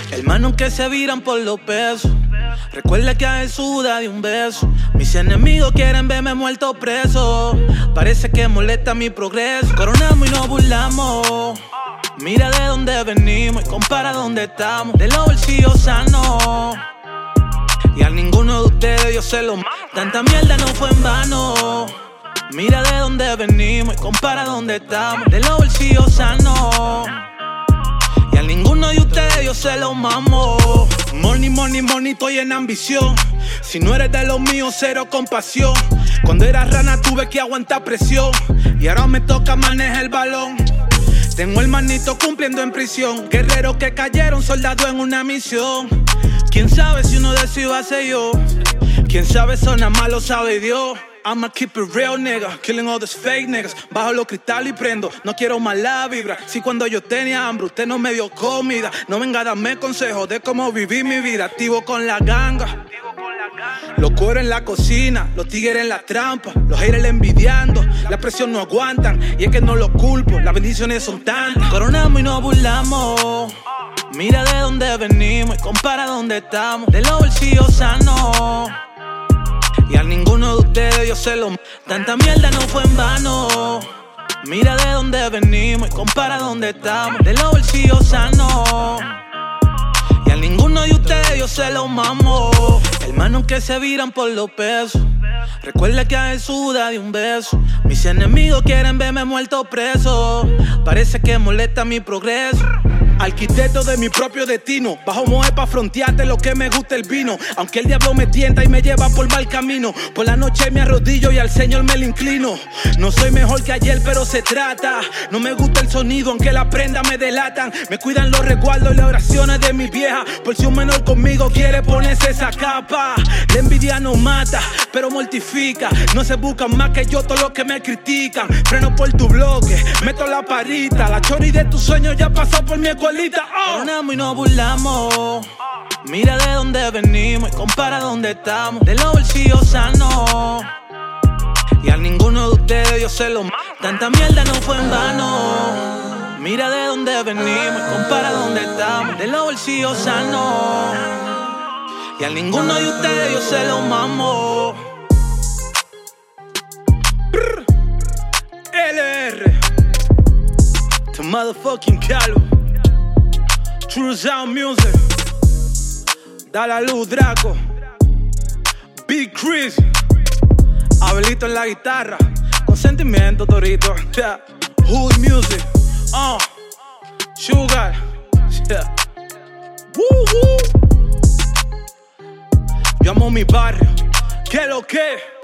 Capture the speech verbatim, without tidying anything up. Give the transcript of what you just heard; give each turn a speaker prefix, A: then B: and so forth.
A: Hermanos que se viran por los pesos. Recuerda que a él suda de un beso. Mis enemigos quieren verme muerto preso. Parece que molesta mi progreso. Coronamos y nos burlamos. Mira de dónde venimos y compara dónde estamos. De los bolsillos sanos. Y a ninguno de ustedes yo se lo mando. Tanta mierda no fue en vano. Mira de dónde venimos y compara dónde estamos. De los bolsillos sanos. Y a ninguno de ustedes yo se lo mamo. Money, money, money, estoy en ambición. Si no eres de los míos, cero compasión. Cuando era rana tuve que aguantar presión. Y ahora me toca manejar el balón. Tengo el manito cumpliendo en prisión. Guerreros que cayeron, soldados en una misión. Quién sabe si uno de esos iba a ser yo. Quién sabe, eso nada más lo sabe Dios. I'ma keep it real, nigga, killing all these fake niggas. Bajo los cristales y prendo, no quiero mala vibra. Si cuando yo tenía hambre, usted no me dio comida. No venga a darme consejos de cómo vivir mi vida. Activo con la ganga. Los cueros en la cocina, los tigres en la trampa. Los haters envidiando, la presión no aguantan. Y es que no los culpo, las bendiciones son tantas. Coronamos y nos burlamos. Mira de dónde venimos y compara dónde estamos. De los bolsillos sanos. Y a ninguno de ustedes yo se lo mando. Tanta mierda no fue en vano. Mira de dónde venimos y compara dónde estamos. De los bolsillos sanos. Y a ninguno de ustedes yo se lo mamo. Hermanos que se viran por los pesos. Recuerda que a él suda de un beso. Mis enemigos quieren verme muerto preso. Parece que molesta mi progreso. Arquitecto de mi propio destino. Bajo moe pa' frontearte lo que me gusta el vino. Aunque el diablo me tienta y me lleva por mal camino. Por la noche me arrodillo y al Señor me le inclino. No soy mejor que ayer pero se trata. No me gusta el sonido aunque la prenda me delatan. Me cuidan los resguardos y las oraciones de mi vieja. Por si un menor conmigo quiere ponerse esa capa. La envidia no mata pero mortifica. No se buscan más que yo todos los que me critican. Freno por tu bloque, meto la parita. La chori de tus sueños ya pasó por mi escuelita. Oh. Coronamos y nos burlamos. Mira de dónde venimos y compara dónde estamos. De los bolsillos sanos. Y a ninguno de ustedes yo se lo mando. Tanta mierda no fue en vano. Mira de dónde venimos y compara dónde estamos. De los bolsillos sanos. Y a ninguno de ustedes yo se lo mamo. Brr. L R The motherfucking calvo. True Sound Music. Da la luz, Draco. Big Chris. Abelito en la guitarra. Con sentimiento, Torito. Yeah. Hood Music. Uh. Sugar. Yeah. Woo, woo. Yo amo mi barrio. ¿Qué lo que?